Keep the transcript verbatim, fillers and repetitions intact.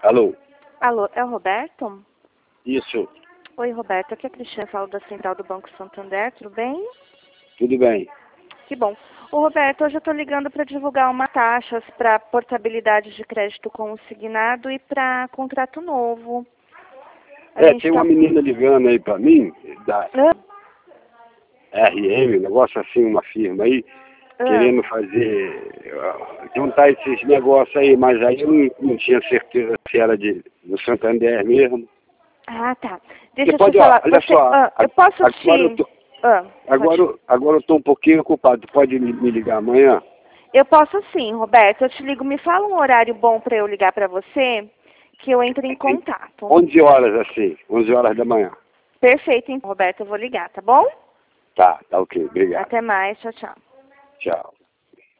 Alô? Alô, é o Roberto? Isso, Oi, Roberto. Aqui é a Cristiane, falo da Central do Banco Santander, tudo bem? tudo bem. Que bom. Ô, Roberto, hoje eu estou ligando para divulgar uma taxas para portabilidade de crédito consignado e para contrato novo. A É, gente tem uma tá... menina ligando aí pra mim, da Ah, R M, negócio assim, uma firma aí, ah. querendo fazer, ah, juntar esses negócios aí, mas aí eu não, não tinha certeza se era de, do Santander mesmo. Ah, tá. Você Deixa eu te pode, ó, falar. olha Você... só, ah, a- eu posso agora eu sim... tô, Ah, agora, pode... eu- agora eu tô um pouquinho ocupado, pode me, me ligar amanhã? Eu posso sim, Roberto. Eu te ligo. Me fala um horário bom para eu ligar para você, que eu entre em Em contato. onze horas assim, onze horas da manhã. Perfeito, então, Roberto. Eu vou ligar, tá bom? Tá, tá ok, obrigado. Até mais. Tchau, tchau. Tchau.